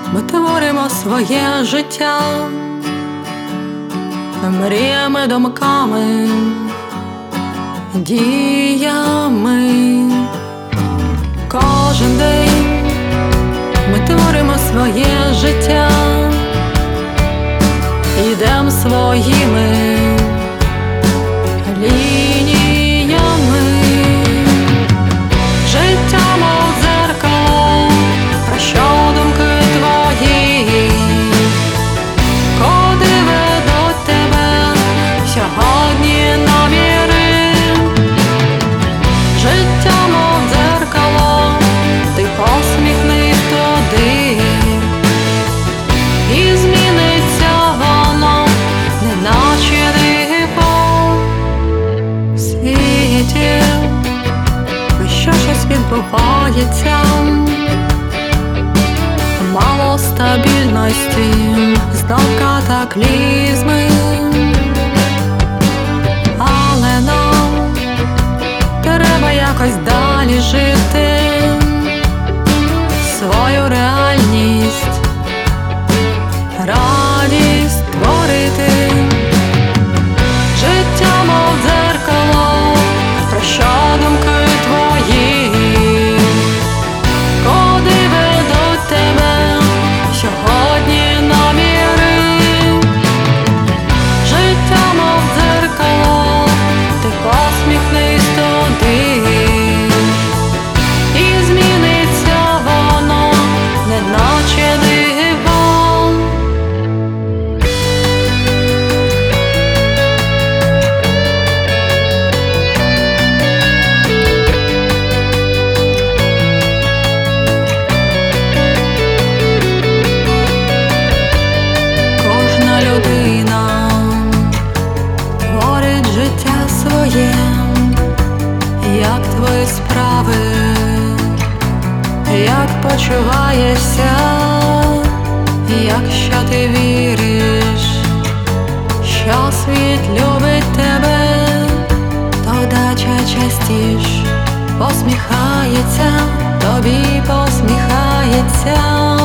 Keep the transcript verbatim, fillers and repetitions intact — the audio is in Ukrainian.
Ми творимо своє життя мріями, думками, діями. Кожен день ми творимо своє життя, йдем своїми лініями. Життя, мов дзеркало, про що думки твої, куди ведуть тебе сьогодні наміри. Життя, мов дзеркало, ти посміхнись туди, і зміниться воно, неначе диво. В світі що щось відбувається, мало стабільності, знов катаклізми. Але нам треба якось далі жити, свою реальність, радість творити. Життя, мов дзеркало, про що думки твої, куди ведуть тебе сьогодні наміри. Життя, мов дзеркало, ти посміхнись туди, і зміниться воно, неначе диво. Людина творить життя своє. Як твої справи, як почуваєшся, якщо ти віриш, що світ любить тебе, то удача частіш посміхається, тобі посміхається.